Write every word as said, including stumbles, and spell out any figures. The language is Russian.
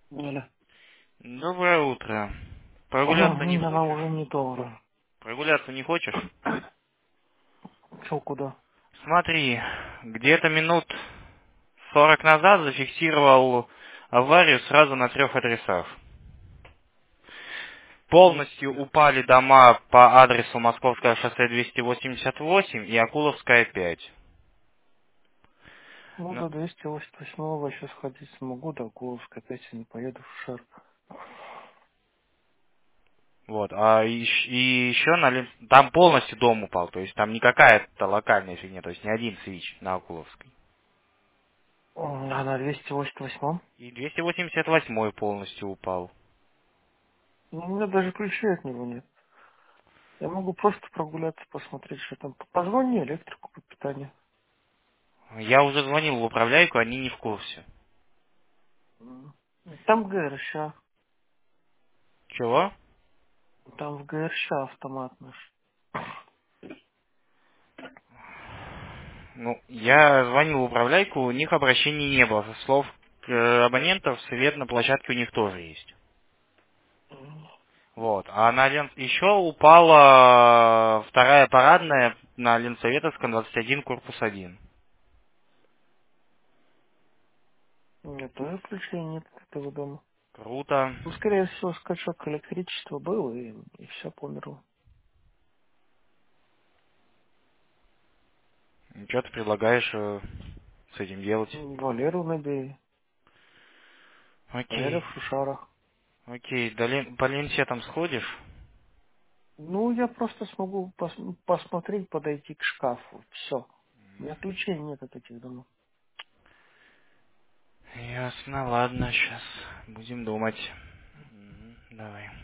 Неля. Доброе утро. Прогуляться не Ага, она хочешь? уже не добрая. Прогуляться не хочешь? Че, куда? Смотри, где-то минут сорок назад зафиксировал аварию сразу на трех адресах. Полностью Нихуя. упали дома по адресу Московское шоссе двести восемьдесят восемь и Акуловская пять. Ну, Ну, до двести восемьдесят восьмого сейчас ходить смогу, до Куловской опять я не поеду в шар. вот, а ещ- и еще на Лен- там полностью дом упал, то есть там не какая-то локальная фигня, то есть не один свич на Акуловской. М, А на двести восемьдесят восьмом? И двести восемьдесят восемь полностью упал. Ну, у меня даже ключей от него нет. Я могу просто прогуляться, посмотреть, что там. Позвони электрику по питанию. Я уже звонил в управляйку, они не в курсе. М. Там в ГРШ. Чего? Там в ГРШ автомат наш. Ну, я звонил в управляйку, у них обращений не было. Со слов э, абонентов, свет на площадке у них тоже есть. М. Вот. А на Лен... еще упала вторая парадная на Ленсоветовском двадцать один, корпус один. У меня тоже ключей нет от этого дома. Круто. Ну, скорее всего, скачок электричества был, и, и все померло. Что ты предлагаешь э, с этим делать? М, Валеру набей. Валера Окей. в шушарах. Окей, до Лен- по Ленсе там сходишь? Ну, я просто смогу пос- посмотреть, подойти к шкафу. Все. У меня ключей нет от этих домов. Ясно, ладно, сейчас будем думать. Мгм, давай.